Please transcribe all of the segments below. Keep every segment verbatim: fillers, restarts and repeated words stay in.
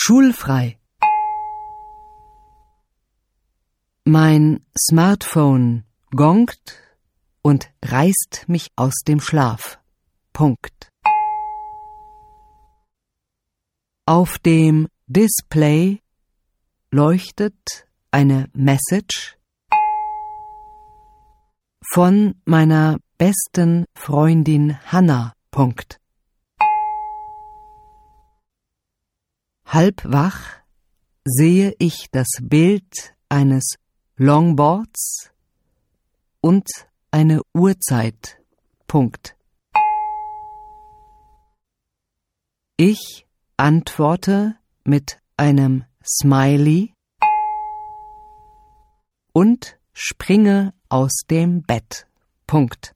Schulfrei. Mein Smartphone gongt und reißt mich aus dem Schlaf. Punkt. Auf dem Display leuchtet eine Message von meiner besten Freundin Hanna. Punkt. Halb wach sehe ich das Bild eines Longboards und eine Uhrzeit. Punkt. Ich antworte mit einem Smiley und springe aus dem Bett. Punkt.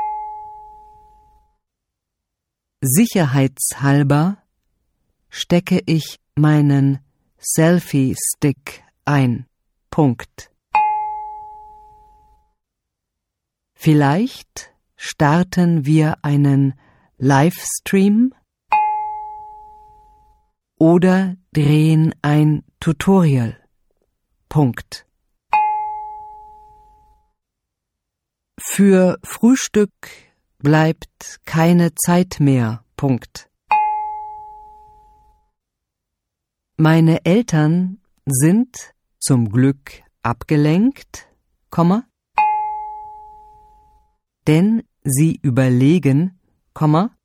Sicherheitshalber stecke ich meinen Selfie-Stick ein. Punkt. Vielleicht starten wir einen Livestream oder drehen ein Tutorial. Punkt. Für Frühstück bleibt keine Zeit mehr. Punkt. Meine Eltern sind zum Glück abgelenkt, Komma, denn sie überlegen, Komma,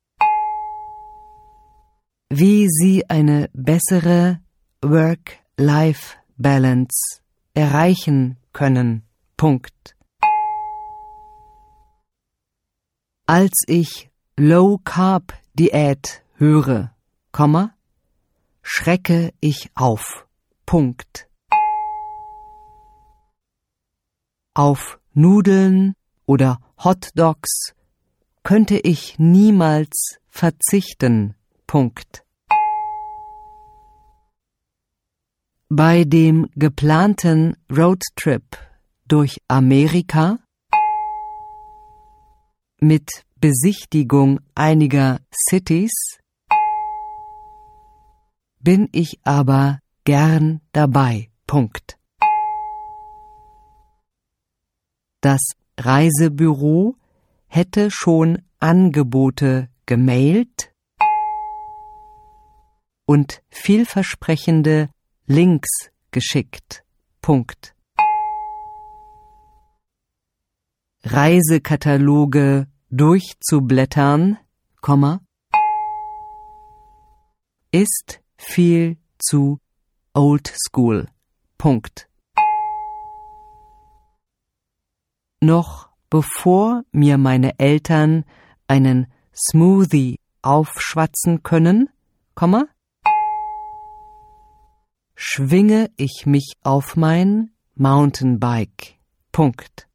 wie sie eine bessere Work-Life-Balance erreichen können. Punkt. Als ich Low-Carb-Diät höre, Komma, schrecke ich auf. Punkt. Auf Nudeln oder Hotdogs könnte ich niemals verzichten. Punkt. Bei dem geplanten Roadtrip durch Amerika mit Besichtigung einiger Cities bin ich aber gern dabei. Punkt. Das Reisebüro hätte schon Angebote gemailt und vielversprechende Links geschickt. Punkt. Reisekataloge durchzublättern, Komma, ist viel zu old school. Punkt. Noch bevor mir meine Eltern einen Smoothie aufschwatzen können, Komma, schwinge ich mich auf mein Mountainbike. Punkt.